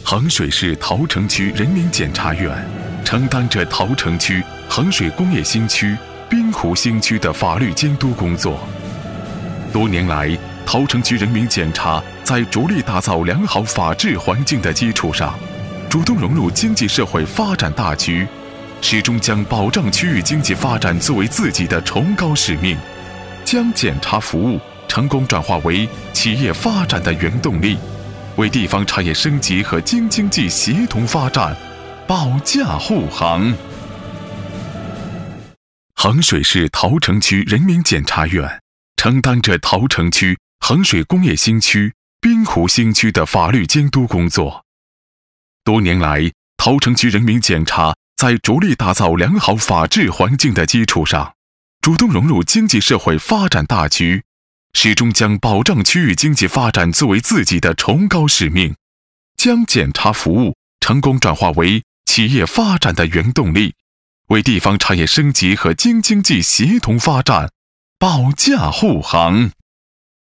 衡水市桃城区人民检察院承担着桃城区、衡水工业新区、滨湖新区的法律监督工作。多年来，桃城区人民检察在着力打造良好法治环境的基础上，主动融入经济社会发展大局，始终将保障区域经济发展作为自己的崇高使命，将检察服务成功转化为企业发展的原动力，为地方产业升级和京津冀协同发展保驾护航。衡水市桃城区人民检察院承担着桃城区、衡水工业新区、滨湖新区的法律监督工作。多年来，桃城区人民检察在着力打造良好法治环境的基础上，主动融入经济社会发展大局，始终将保障区域经济发展作为自己的崇高使命，将检察服务成功转化为企业发展的原动力，为地方产业升级和京津冀协同发展保驾护航。